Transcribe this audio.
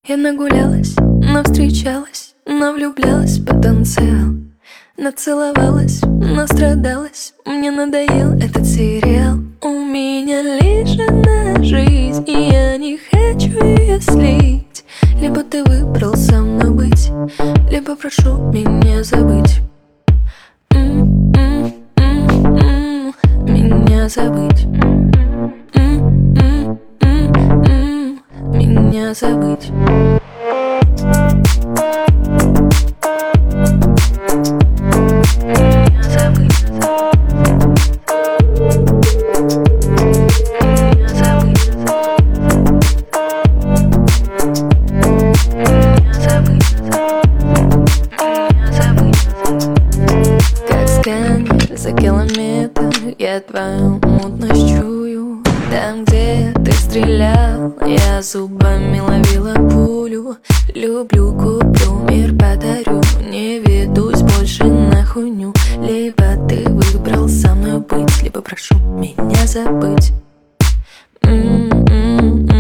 Я нагулялась, навстречалась, навлюблялась в потенциал. Нацеловалась, настрадалась, мне надоел этот сериал. У меня лишь одна жизнь, и я не хочу ее слить. Либо ты выбрал со мной быть, либо прошу меня забыть. Меня забыть. Меня забыть. Как сканер за километр, я твою мутность чую. Там, где ты стрелял, я зубами ловила пулю. Люблю, куплю, мир подарю. Не ведусь больше на хуйню. Либо ты выбрал со мной быть, либо прошу меня забыть.